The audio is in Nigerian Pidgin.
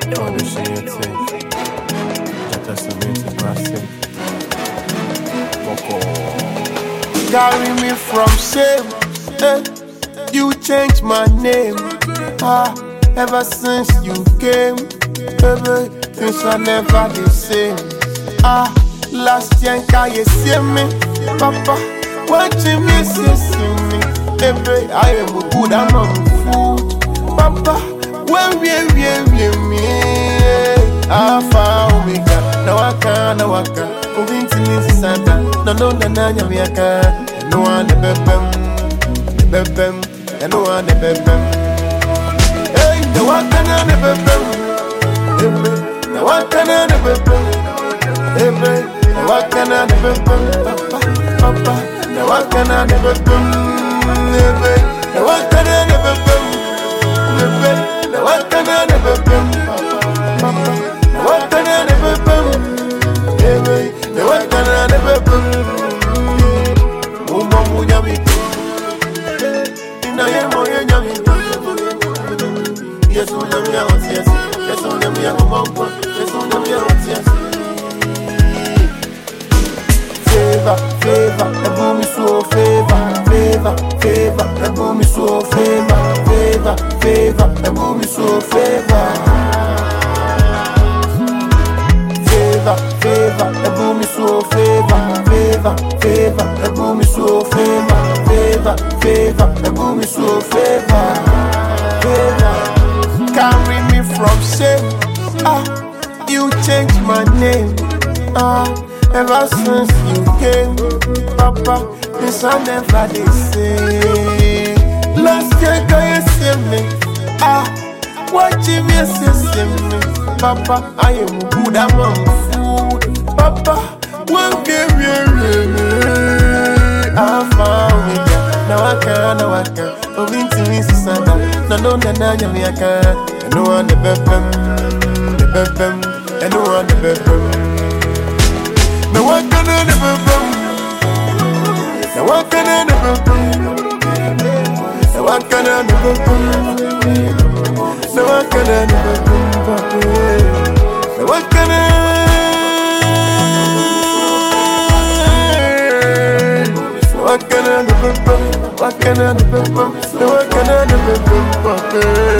Carry me from shame, you changed my name. Ever since you came, baby, things are never the same. Last year you see me, Papa, watching me see me. Baby, I am a good, I'm a food, Papa. When we me, I found we got no I can't. Moving to me, Santa. No, I can't. No one the bebem, no one the bebem. Hey, no one can the bebem. No one can the bebem. No one can the bebem. Papa, no one can the bebem. No one can the bebem. No one can the bebem. Papa, no one can the bebem. The work can I never do. Mumu yami. Ina yemo yami. Yes, on them ya hot yes. Yes, on them ya mumbo. Yes, on them ya hot yes. Favor, the boom is so favor, the boom is so favor, the boom is so favor. Favor, the boom is so favor, the boom is so favor, the boom is so favor. Carry me from shame, you changed my name, ever since you came, Papa, this I never they say. Last year, can you see me, watching me see me, Papa, I am good, I'm on food. Papa, one give you I found it. Now I can't. Moving to me, Santa. No, I can't. No one the bebem. No one the bebem. No one can the bebem. No one can the bebem. No one can the bebem. No one can the bebem. No one can. What can I do? What can I do? What can I do?